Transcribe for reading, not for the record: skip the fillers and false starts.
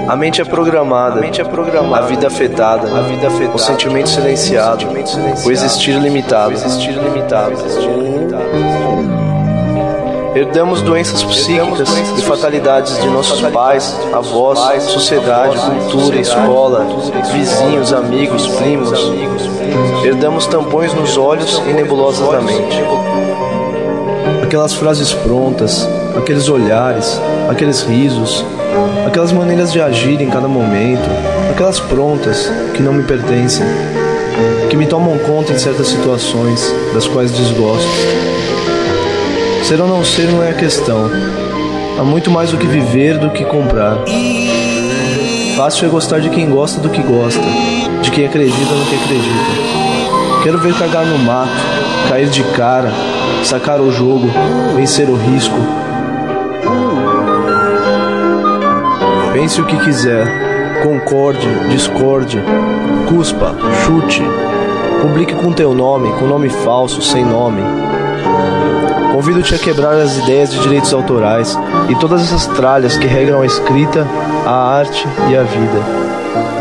A mente é programada, a vida afetada, o sentimento silenciado, o existir limitado. Herdamos doenças psíquicas e fatalidades de nossos pais, avós, sociedade, cultura, escola, vizinhos, amigos, primos. Herdamos tampões nos olhos e nebulosas na mente. Aquelas frases prontas, aqueles olhares, aqueles risos, aquelas maneiras de agir em cada momento, aquelas prontas que não me pertencem, que me tomam conta em certas situações, das quais desgosto. Ser ou não ser não é a questão. Há muito mais o que viver do que comprar. Fácil é gostar de quem gosta do que gosta, de quem acredita no que acredita. Quero ver cagar no mato, cair de cara, sacar o jogo, vencer o risco. Pense o que quiser, concorde, discorde, cuspa, chute, publique com teu nome, com nome falso, sem nome. Convido-te a quebrar as ideias de direitos autorais e todas essas tralhas que regram a escrita, a arte e a vida.